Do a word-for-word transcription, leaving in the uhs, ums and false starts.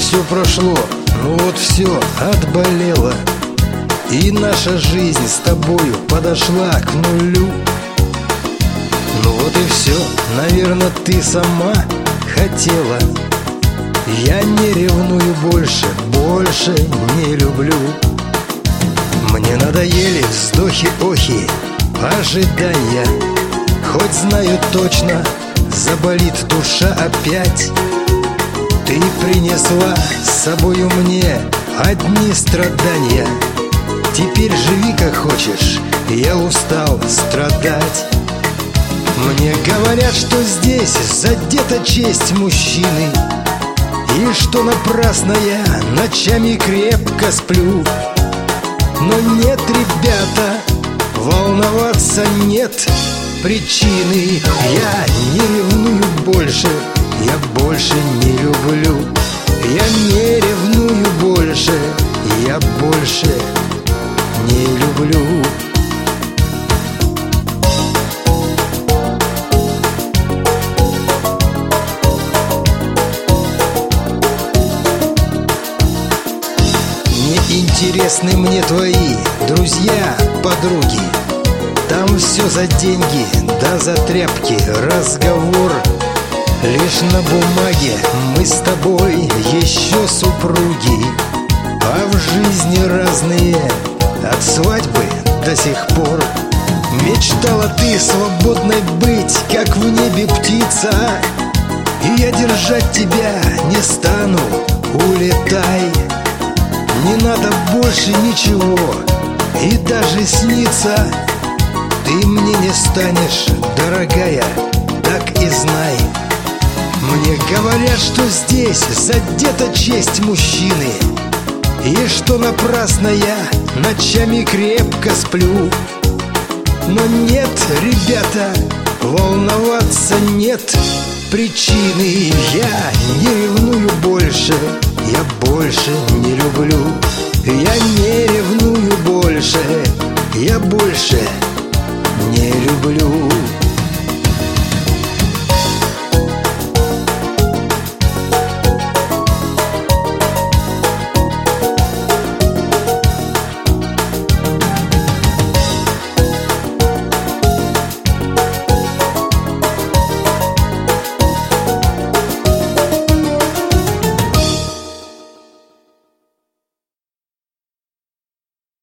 все прошло, ну вот все отболело, и наша жизнь с тобою подошла к нулю. Ну вот и все, наверное, ты сама хотела. Я не ревную больше, больше не люблю. Мне надоели вздохи-охи, ожидания. Хоть знаю точно, заболит душа опять. Ты принесла с собою мне одни страдания. Теперь живи как хочешь, я устал страдать. Мне говорят, что здесь задета честь мужчины, и что напрасно я ночами крепко сплю. Но нет, ребята, волноваться нет причины. Я не ревную больше, я больше не люблю. Я не ревную больше, я больше не люблю. Интересны мне твои друзья, подруги. Там все за деньги, да за тряпки разговор. Лишь на бумаге мы с тобой еще супруги, а в жизни разные от свадьбы до сих пор. Мечтала ты свободной быть, как в небе птица, и я держать тебя не стану, улетай. Не надо больше ничего и даже сниться. Ты мне не станешь, дорогая, так и знай. Мне говорят, что здесь задета честь мужчины, и что напрасно я ночами крепко сплю. Но нет, ребята, волноваться нет причины. Я не ревную больше, я больше не люблю. Я не ревную больше, я больше не люблю.